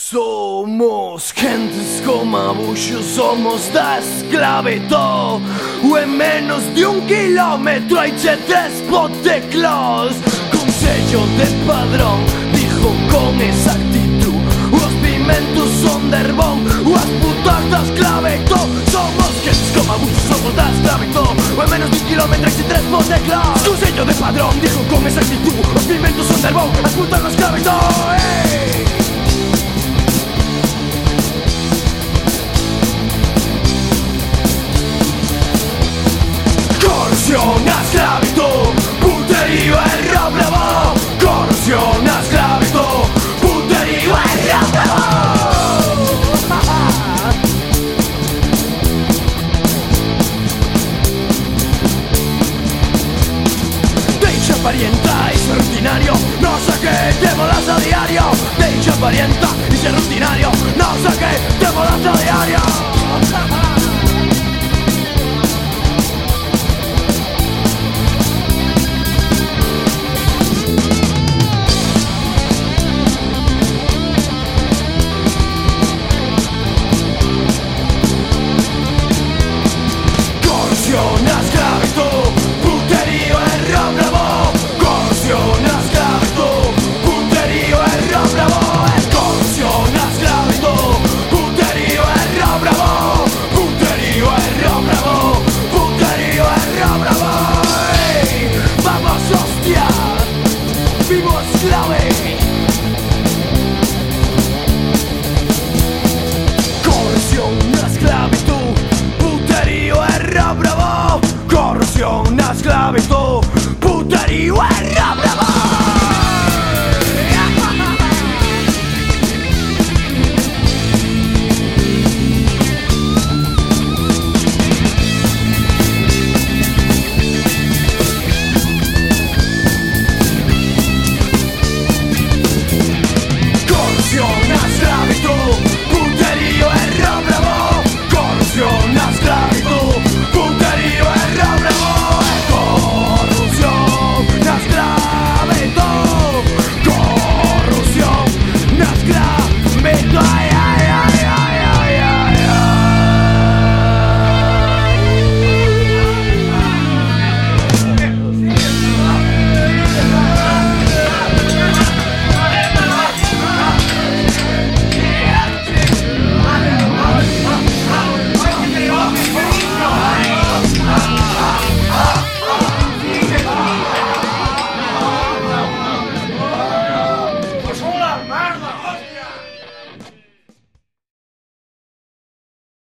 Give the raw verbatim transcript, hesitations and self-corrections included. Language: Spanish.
Somos gentes com abuxo, somos da esclavitud. O en menos de un kilómetro hai che tres poteclos. Con sello de padrón, dijo con exactitud. Os pimentos son de herbón, as putas da esclavitud. Somos gentes com abuxo, somos da esclavitud. O en menos de un kilómetro hai che tres poteclos. Con sello de padrón, dijo con exactitud. Os pimentos son de herbón, as putas da esclavitud. Hey! Corrupción a esclavitud, puterío e robo. Corrupción a esclavitud, puterío e robo. Deixa parienta y ser rutinario, no sé qué te molas a diario. Deixa parienta y ser rutinario, no sé qué te molas a diario.